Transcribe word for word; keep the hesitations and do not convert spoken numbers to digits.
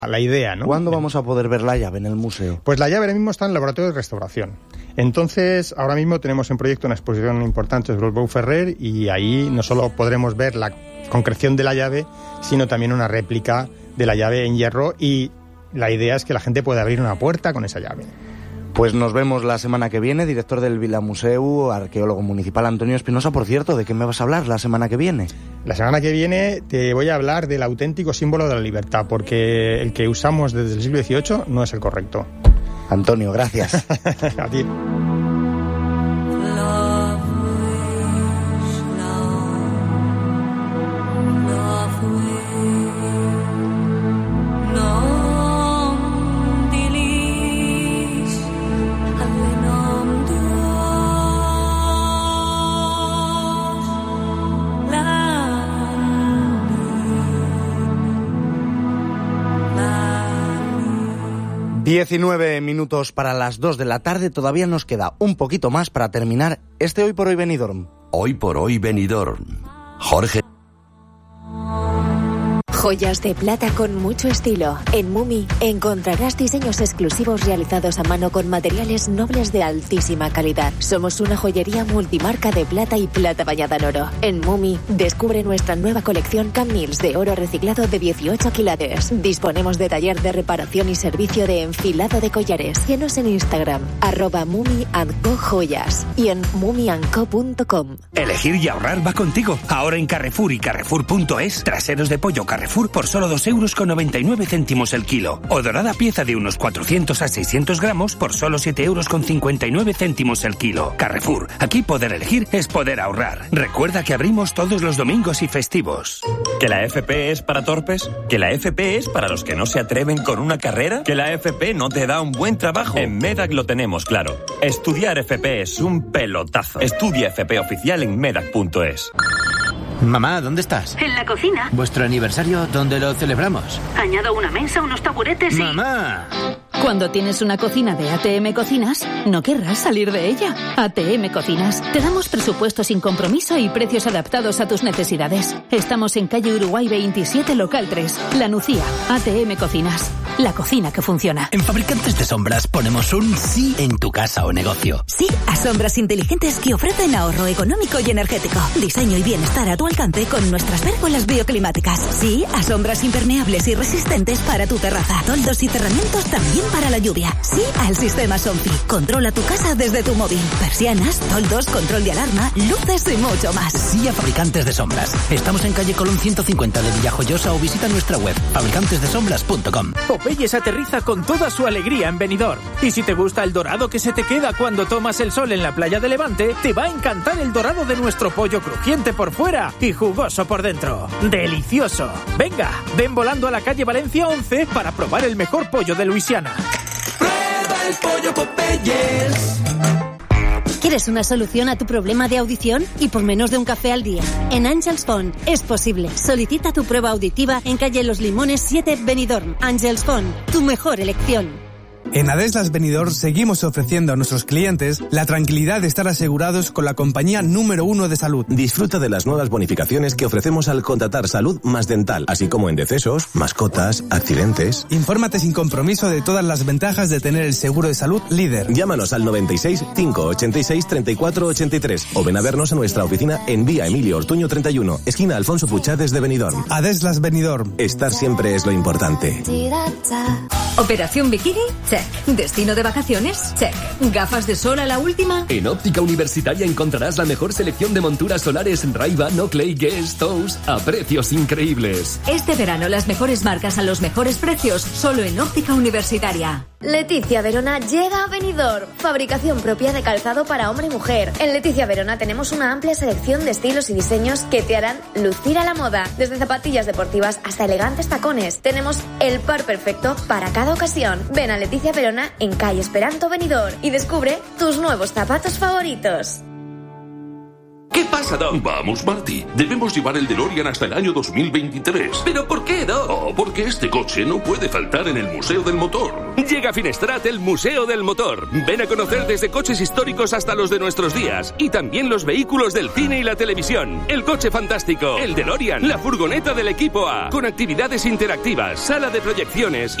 la idea, ¿no? ¿Cuándo vamos a poder ver la llave en el museo? Pues la llave ahora mismo está en el laboratorio de restauración. Entonces, ahora mismo tenemos en proyecto una exposición importante sobre el Bou Ferrer y ahí no solo podremos ver la concreción de la llave, sino también una réplica de la llave en hierro, y la idea es que la gente pueda abrir una puerta con esa llave. Pues nos vemos la semana que viene, director del Vilamuseu, arqueólogo municipal Antonio Espinosa. Por cierto, ¿de qué me vas a hablar la semana que viene? La semana que viene te voy a hablar del auténtico símbolo de la libertad, porque el que usamos desde el siglo dieciocho no es el correcto. Antonio, gracias. A ti. diecinueve minutos para las dos de la tarde, todavía nos queda un poquito más para terminar este Hoy por Hoy Benidorm. Hoy por Hoy Benidorm. Jorge. Joyas de plata con mucho estilo. En Mumi encontrarás diseños exclusivos realizados a mano con materiales nobles de altísima calidad. Somos una joyería multimarca de plata y plata bañada en oro. En Mumi descubre nuestra nueva colección Camils de oro reciclado de dieciocho quilates. Disponemos de taller de reparación y servicio de enfilado de collares. Síguenos en Instagram, arroba Mumi and Co Joyas, y en mumi and co punto com. Elegir y ahorrar va contigo. Ahora en Carrefour y Carrefour punto es, traseros de pollo Carrefour por solo dos euros con noventa y nueve céntimos el kilo. O dorada pieza de unos cuatrocientos a seiscientos gramos por solo siete euros con cincuenta y nueve céntimos el kilo. Carrefour, aquí poder elegir es poder ahorrar. Recuerda que abrimos todos los domingos y festivos. ¿Que la F P es para torpes? ¿Que la F P es para los que no se atreven con una carrera? ¿Que la F P no te da un buen trabajo? En Medac lo tenemos claro. Estudiar F P es un pelotazo. Estudia F P oficial en medac punto es. Mamá, ¿dónde estás? En la cocina. ¿Vuestro aniversario dónde lo celebramos? Añado una mesa, unos taburetes y... ¡Mamá! Cuando tienes una cocina de A T M Cocinas, no querrás salir de ella. A T M Cocinas. Te damos presupuesto sin compromiso y precios adaptados a tus necesidades. Estamos en calle Uruguay veintisiete, local tres. La Nucía. A T M Cocinas. La cocina que funciona. En Fabricantes de Sombras ponemos un sí en tu casa o negocio. Sí a sombras inteligentes que ofrecen ahorro económico y energético. Diseño y bienestar a tu alcance con nuestras pérgolas bioclimáticas. Sí a sombras impermeables y resistentes para tu terraza. Toldos y cerramientos también para la lluvia. Sí al sistema Sompi. Controla tu casa desde tu móvil. Persianas, toldos, control de alarma, luces y mucho más. Sí a Fabricantes de Sombras. Estamos en calle Colón ciento cincuenta de Villajoyosa o visita nuestra web fabricantes de sombras punto com. Popeyes aterriza con toda su alegría en Benidorm. Y si te gusta el dorado que se te queda cuando tomas el sol en la playa de Levante, te va a encantar el dorado de nuestro pollo crujiente por fuera y jugoso por dentro. ¡Delicioso! Venga, ven volando a la calle Valencia once para probar el mejor pollo de Luisiana. ¡Prueba el pollo Popeyes! ¿Quieres una solución a tu problema de audición? Y por menos de un café al día. En Angels Phone es posible. Solicita tu prueba auditiva en calle Los Limones siete, Benidorm. Angels Phone, tu mejor elección. En Adeslas Benidorm seguimos ofreciendo a nuestros clientes la tranquilidad de estar asegurados con la compañía número uno de salud. Disfruta de las nuevas bonificaciones que ofrecemos al contratar salud más dental, así como en decesos, mascotas, accidentes. Infórmate sin compromiso de todas las ventajas de tener el seguro de salud líder. Llámanos al noventa y seis, cinco ochenta y seis, treinta y cuatro ochenta y tres o ven a vernos a nuestra oficina en Vía Emilio Ortuño treinta y uno, esquina Alfonso Puchades de Benidorm. Adeslas Benidorm. Estar siempre es lo importante. ¿Operación bikini? Check. ¿Destino de vacaciones? Check. ¿Gafas de sol a la última? En Óptica Universitaria encontrarás la mejor selección de monturas solares Ray-Ban, Oakley, Guess, Toast a precios increíbles. Este verano las mejores marcas a los mejores precios solo en Óptica Universitaria. Leticia Verona llega a Benidorm. Fabricación propia de calzado para hombre y mujer. En Leticia Verona tenemos una amplia selección de estilos y diseños que te harán lucir a la moda. Desde zapatillas deportivas hasta elegantes tacones. Tenemos el par perfecto para cada ocasión. Ven a Leticia Verona en calle Esperanto Benidorm y descubre tus nuevos zapatos favoritos. ¿Qué pasa prisa, Doc. Vamos, Marty. Debemos llevar el DeLorean hasta el año dos mil veintitrés. ¿Pero por qué, Doc? Oh, porque este coche no puede faltar en el Museo del Motor. Llega a Finestrat el Museo del Motor. Ven a conocer desde coches históricos hasta los de nuestros días. Y también los vehículos del cine y la televisión. El coche fantástico, el DeLorean, la furgoneta del equipo A. Con actividades interactivas, sala de proyecciones